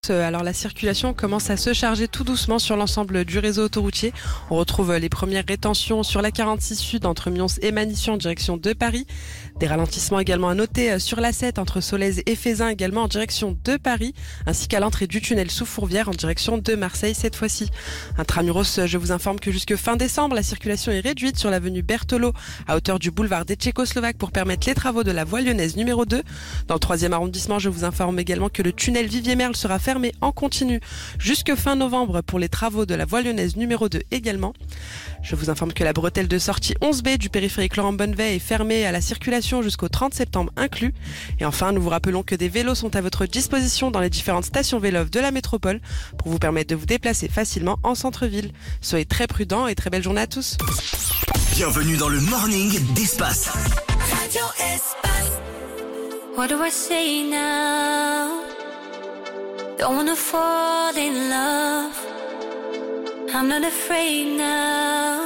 Alors la circulation commence à se charger tout doucement sur l'ensemble du réseau autoroutier. On retrouve les premières rétentions sur la 46 Sud entre Mions et Manichy en direction de Paris. Des ralentissements également à noter sur la 7 entre Solèze et Fézin également en direction de Paris, ainsi qu'à l'entrée du tunnel sous Fourvière en direction de Marseille cette fois-ci. Intramuros, je vous informe que jusque fin décembre, la circulation est réduite sur l'avenue Berthelot à hauteur du boulevard des Tchécoslovaques pour permettre les travaux de la voie lyonnaise numéro 2. Dans le 3e arrondissement, je vous informe également que le tunnel Vivier-Merle sera fermé en continu jusque fin novembre pour les travaux de la voie lyonnaise numéro 2 également. Je vous informe que la bretelle de sortie 11B du périphérique Laurent-Bonnevet est fermée à la circulation jusqu'au 30 septembre inclus. Et enfin, nous vous rappelons que des vélos sont à votre disposition dans les différentes stations Vélov de la métropole pour vous permettre de vous déplacer facilement en centre-ville. Soyez très prudents et très belle journée à tous. Bienvenue dans le morning d'Espace. Radio Espace. What do I say now? Don't wanna fall in love. I'm not afraid now.